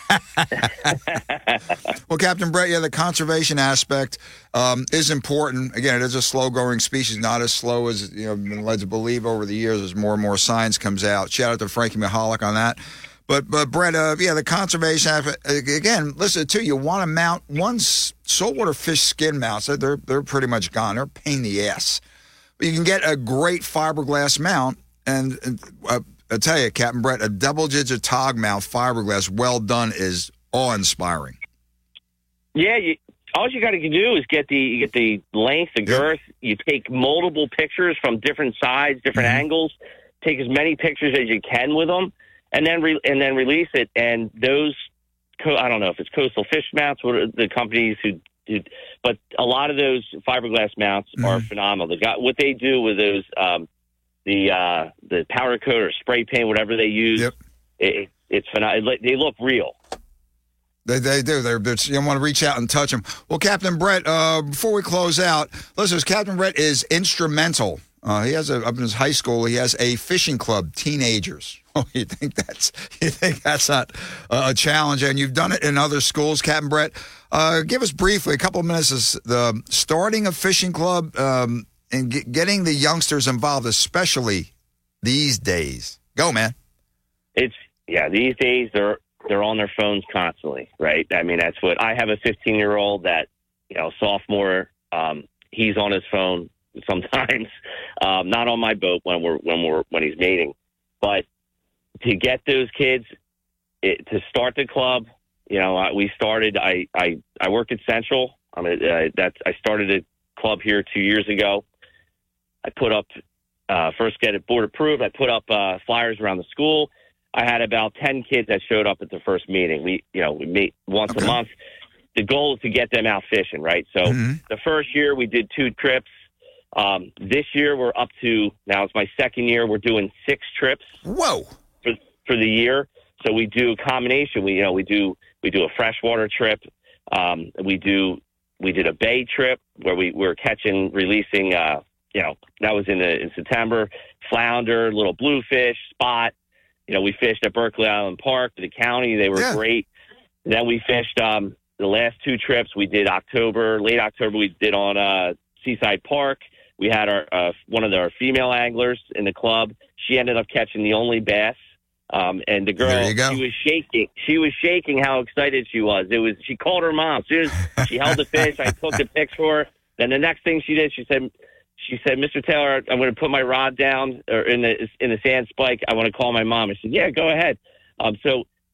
Well, Captain Brett, yeah, the conservation aspect um, is important. Again, it is a slow-growing species, not as slow as you know been led to believe over the years as more and more science comes out. Shout out to Frankie Mahalik on that. But, but Brett, uh, yeah, the conservation aspect, again, listen, too, you want to mount, one saltwater fish skin mounts, they're, they're pretty much gone. They're a pain in the ass. But you can get a great fiberglass mount, and, and uh, I tell you, Captain Brett, a double-digit tog mount fiberglass, well done, is awe-inspiring. Yeah, you, all you got to do is get the you get the length, the girth. Yep. You take multiple pictures from different sides, different mm-hmm. angles. Take as many pictures as you can with them, and then re, and then release it. And those, I don't know if it's Coastal Fish Mounts, what are the companies who. But a lot of those fiberglass mounts mm-hmm. are phenomenal. They got what they do with those, um, the uh, the powder coat or spray paint, whatever they use. Yep. It, it's phenomenal. They look real. They they do. They're, they're, you want to reach out and touch them. Well, Captain Brett, uh, before we close out, listen, Captain Brett is instrumental. Uh, he has a, up in his high school, he has a fishing club, teenagers. Oh, you think that's you think that's not a challenge? And you've done it in other schools, Captain Brett. Uh, give us briefly a couple of minutes of the starting a fishing club um, and get, getting the youngsters involved, especially these days. Go, man. It's yeah. These days they're they're on their phones constantly, right? I mean, that's what I have a fifteen year old that you know sophomore. Um, he's on his phone sometimes, um, not on my boat when we're when we're when he's mating, but to get those kids it, to start the club. You know, uh, we started. I, I, I work at Central. I mean, uh, that's I started a club here two years ago. I put up uh, first get it board approved. I put up uh, flyers around the school. I had about ten kids that showed up at the first meeting. We, you know, we meet once okay. a month. The goal is to get them out fishing, right? So mm-hmm. the first year we did two trips. Um, this year we're up to now. It's my second year. We're doing six trips. Whoa! For for the year. So we do a combination. We you know we do. We do a freshwater trip. Um, we do. We did a bay trip where we were catching, releasing. Uh, you know, that was in the, in September. Flounder, little bluefish, spot. You know, we fished at Berkeley Island Park, the county. They were yeah. great. And then we fished um, the last two trips. We did October, late October. We did on uh, Seaside Park. We had our uh, one of our female anglers in the club. She ended up catching the only bass. Um, and the girl, she was shaking. She was shaking how excited she was. It was. She called her mom. As soon as she held the fish, I took the pics for her. Then the next thing she did, she said, "She said, Mister Taylor, I'm going to put my rod down or in the in the sand spike. I want to call my mom." I said, "Yeah, go ahead." Um, so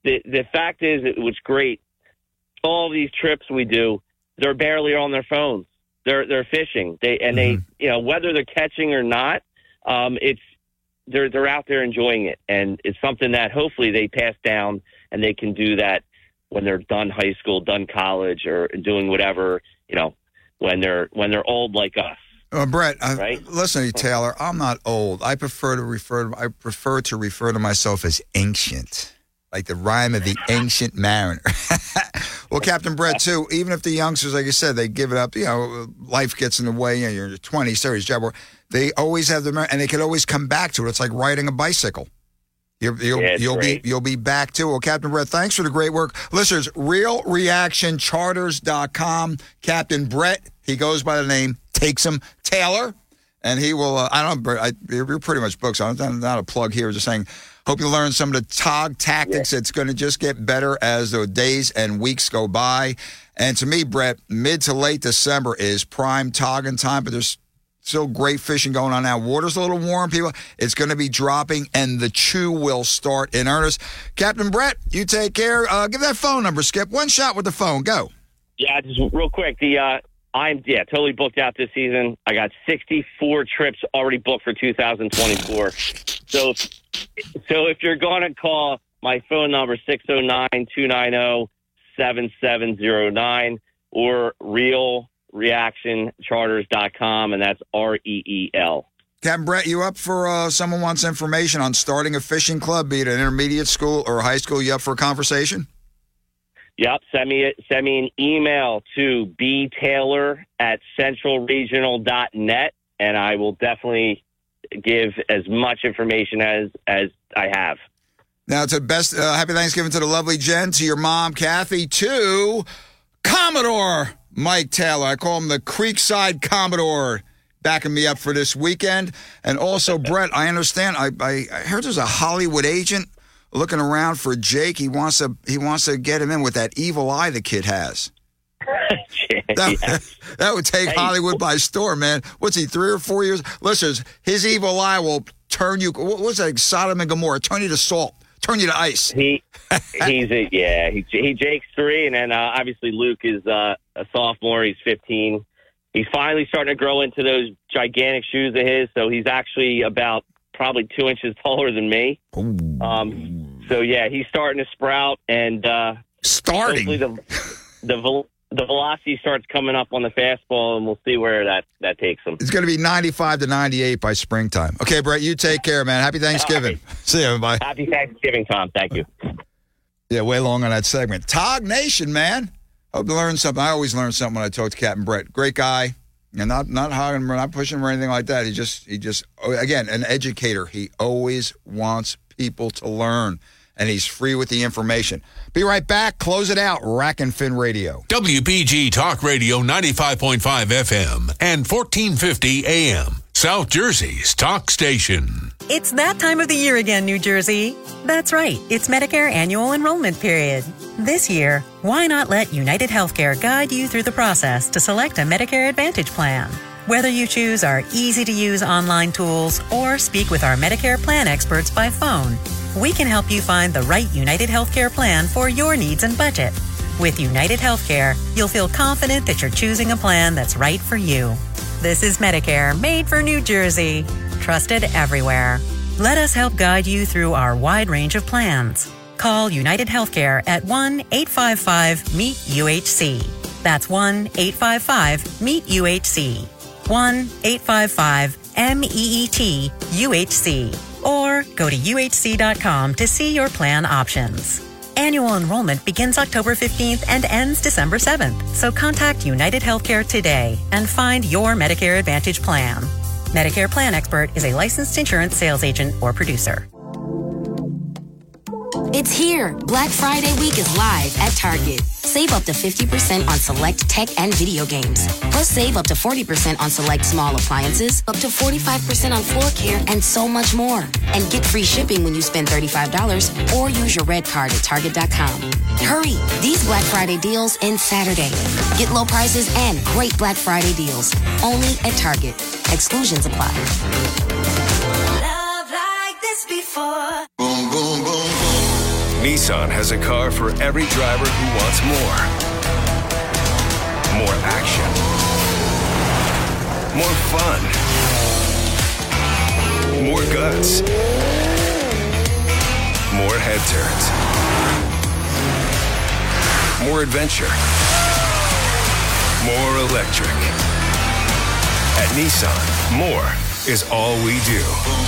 the the fact is, it was great. All these trips we do, they're barely on their phones. They're they're fishing. They and mm-hmm. they, you know, whether they're catching or not, um, it's they're they're out there enjoying it, and it's something that hopefully they pass down, and they can do that when they're done high school, done college, or doing whatever, you know, when they're when they're old like us. Uh, Brett, I, right? Listen to you, Taylor. I'm not old. I prefer to refer to I prefer to refer to myself as ancient, like the rhyme of the Ancient Mariner. Well, Captain Brett, too. Even if the youngsters, like you said, they give it up. You know, life gets in the way. You know, you're in your twenties, thirties, job work. They always have the and they can always come back to it. It's like riding a bicycle. You're, you'll yeah, you'll great. be you'll be back too. Well, Captain Brett, thanks for the great work, listeners. real reaction charters dot com. Captain Brett, he goes by the name Takes Him Taylor, and he will. Uh, I don't. I, you're pretty much booked. So I'm not a plug here. Just saying. Hope you learn some of the T O G tactics. Yeah. It's going to just get better as the days and weeks go by. And to me, Brett, mid to late December is prime togging time, but there's still great fishing going on now. Water's a little warm, people. It's going to be dropping, and the chew will start in earnest. Captain Brett, you take care. Uh, give that phone number, Skip. One shot with the phone. Go. Yeah, just real quick. The uh, I'm yeah totally booked out this season. I got sixty-four trips already booked for two thousand twenty-four. So, so if you're going to call, my phone number six oh nine, two nine oh, seven seven oh nine or real reaction charters dot com, and that's R E E L. Captain Brett, you up for uh, someone wants information on starting a fishing club, be it an intermediate school or high school? You up for a conversation? Yep. Send me a, send me an email to b taylor at central regional dot net, and I will definitely give as much information as as I have. Now, to the best, uh, happy Thanksgiving to the lovely Jen, to your mom, Kathy, to Commodore Mike Taylor. I call him the Creekside Commodore, backing me up for this weekend. And also, Brett, I understand. I, I, I heard there's a Hollywood agent looking around for Jake. He wants to he wants to get him in with that evil eye the kid has. That, yes. that would take Hollywood by storm, man. What's he, three or four years? Listen, his evil eye will turn you, what was that, Sodom and Gomorrah, turn you to salt, turn you to ice. He, he's a, yeah, he, he Jake's three, and then uh, obviously Luke is uh, a sophomore, he's fifteen. He's finally starting to grow into those gigantic shoes of his, so he's actually about probably two inches taller than me. Um, so, yeah, he's starting to sprout, and uh, starting? the, the The velocity starts coming up on the fastball, and we'll see where that, that takes him. It's going to be ninety-five to ninety-eight by springtime. Okay, Brett, you take care, man. Happy Thanksgiving. Right. See you, everybody. Happy Thanksgiving, Tom. Thank you. Yeah, way long on that segment. T O G Nation, man. Hope you learn something. I always learn something when I talk to Captain Brett. Great guy. And not not hogging him, not pushing him or anything like that. He just, he just, again, an educator. He always wants people to learn. And he's free with the information. Be right back. Close it out. Rack and Fin Radio. W P G Talk Radio ninety-five point five F M and fourteen fifty A M. South Jersey's talk station. It's that time of the year again, New Jersey. That's right. It's Medicare annual enrollment period. This year, why not let United Healthcare guide you through the process to select a Medicare Advantage plan? Whether you choose our easy-to-use online tools or speak with our Medicare plan experts by phone, we can help you find the right United Healthcare plan for your needs and budget. With United Healthcare, you'll feel confident that you're choosing a plan that's right for you. This is Medicare, made for New Jersey. Trusted everywhere. Let us help guide you through our wide range of plans. Call United Healthcare at one eight five five M E E T U H C. That's one eight five five M E E T U H C. one eight five five M E E T U H C. Or go to U H C dot com to see your plan options. Annual enrollment begins October fifteenth and ends December seventh. So contact United Healthcare today and find your Medicare Advantage plan. Medicare Plan Expert is a licensed insurance sales agent or producer. It's here. Black Friday week is live at Target. Save up to fifty percent on select tech and video games. Plus save up to forty percent on select small appliances, up to forty-five percent on floor care, and so much more. And get free shipping when you spend thirty-five dollars or use your red card at Target dot com. Hurry! These Black Friday deals end Saturday. Get low prices and great Black Friday deals. Only at Target. Exclusions apply. Love like this before. Boom, boom, boom, boom. Nissan has a car for every driver who wants more. More action. More fun. More guts. More head turns. More adventure. More electric. At Nissan, more is all we do.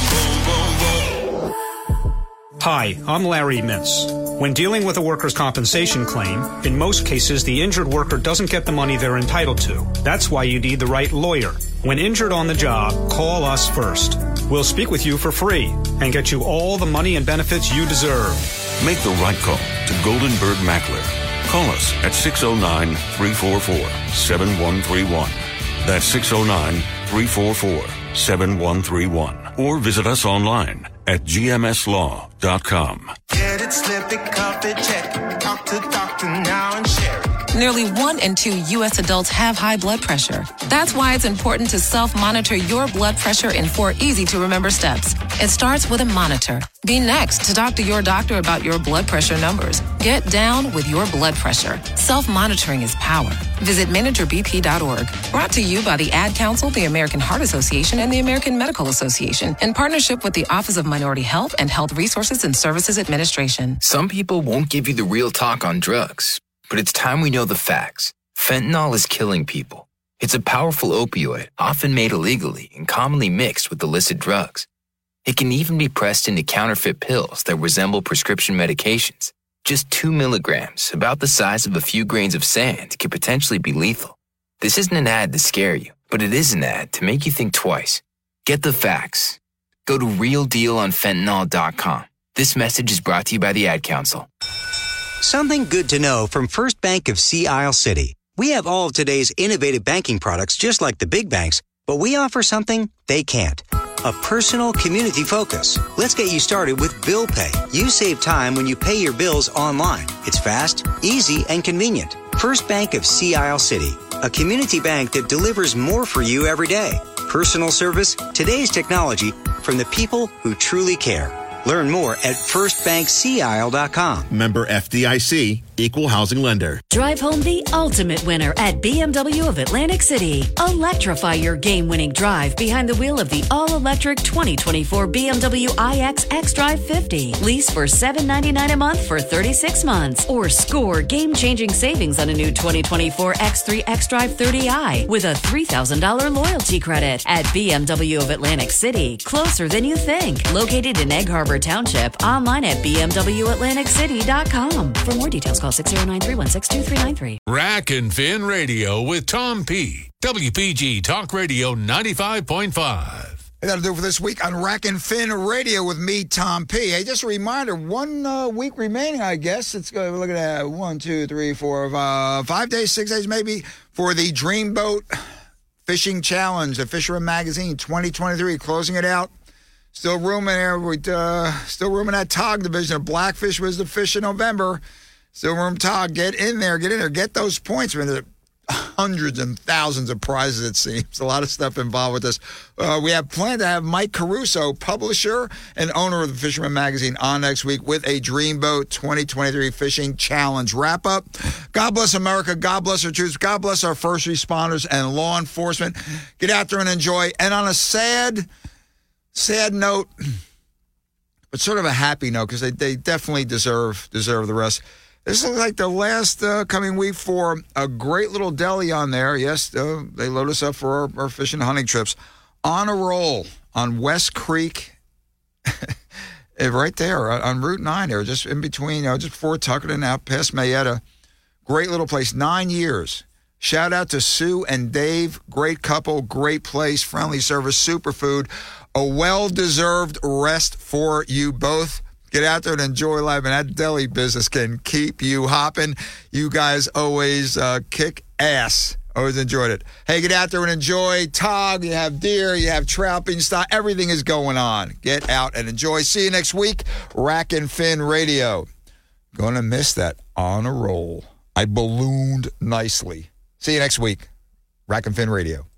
Hi, I'm Larry Mintz. When dealing with a workers' compensation claim, in most cases, the injured worker doesn't get the money they're entitled to. That's why you need the right lawyer. When injured on the job, call us first. We'll speak with you for free and get you all the money and benefits you deserve. Make the right call to Goldenberg Mackler. Call us at six oh nine, three four four, seven one three one. That's six oh nine, three four four, seven one three one. Or visit us online at g m s law dot com. Get it, slip it, cuff it, check it. Talk to doctor now and share it. Nearly one in two U S adults have high blood pressure. That's why it's important to self-monitor your blood pressure in four easy-to-remember steps. It starts with a monitor. Be next to talk to your doctor about your blood pressure numbers. Get down with your blood pressure. Self-monitoring is power. Visit manager b p dot org. Brought to you by the Ad Council, the American Heart Association, and the American Medical Association in partnership with the Office of Minority Health and Health Resources and Services Administration. Some people won't give you the real talk on drugs, but it's time we know the facts. Fentanyl is killing people. It's a powerful opioid, often made illegally and commonly mixed with illicit drugs. It can even be pressed into counterfeit pills that resemble prescription medications. Just two milligrams, about the size of a few grains of sand, can potentially be lethal. This isn't an ad to scare you, but it is an ad to make you think twice. Get the facts. Go to real deal on fentanyl dot com. This message is brought to you by the Ad Council. Something good to know from First Bank of Sea Isle City. We have all of today's innovative banking products just like the big banks, but we offer something they can't. A personal community focus. Let's get you started with Bill Pay. You save time when you pay your bills online. It's fast, easy, and convenient. First Bank of Sea Isle City. A community bank that delivers more for you every day. Personal service, today's technology, from the people who truly care. Learn more at first bank sea isle dot com. Member F D I C, Equal Housing Lender. Drive home the ultimate winner at B M W of Atlantic City. Electrify your game-winning drive behind the wheel of the all-electric twenty twenty-four B M W iX xDrive fifty. Lease for seven hundred ninety-nine dollars a month for thirty-six months. Or score game-changing savings on a new twenty twenty-four X three xDrive thirty i with a three thousand dollars loyalty credit at B M W of Atlantic City. Closer than you think. Located in Egg Harbor Township. Online at b m w atlantic city dot com. For more details, call six oh nine, three one six, two three nine three. Rack and Fin Radio with Tom P. W P G Talk Radio ninety-five point five. That'll do it for this week on Rack and Fin Radio with me, Tom P. Hey, just a reminder, one uh, week remaining, I guess. It's going to look at that. One, two, three, four, uh, five days, six days maybe, for the Dreamboat Fishing Challenge, the Fisherman Magazine twenty twenty-three, closing it out. Still room in there. With, uh, still room in that Tog division. Blackfish was the fish in November. Still room Tog. Get in there. Get in there. Get those points. I mean, there are hundreds and thousands of prizes, it seems. A lot of stuff involved with this. Uh, we have planned to have Mike Caruso, publisher and owner of the Fisherman Magazine, on next week with a Dreamboat twenty twenty-three Fishing Challenge wrap-up. God bless America. God bless our troops. God bless our first responders and law enforcement. Get out there and enjoy. And on a sad... Sad note, but sort of a happy note, because they, they definitely deserve deserve the rest. This looks like the last uh, coming week for a great little deli on there. Yes, uh, they load us up for our, our fishing and hunting trips. On a Roll on West Creek, right there on Route nine there, just in between, you know, just before Tuckerton, out past Mayetta. Great little place, nine years. Shout out to Sue and Dave. Great couple, great place, friendly service, superfood. A well-deserved rest for you both. Get out there and enjoy life, and that deli business can keep you hopping. You guys always uh, kick ass. Always enjoyed it. Hey, get out there and enjoy Tog. You have deer, you have trout being stocked. Everything is going on. Get out and enjoy. See you next week. Rack and Fin Radio. Gonna miss that On a Roll. I ballooned nicely. See you next week. Rack and Fin Radio.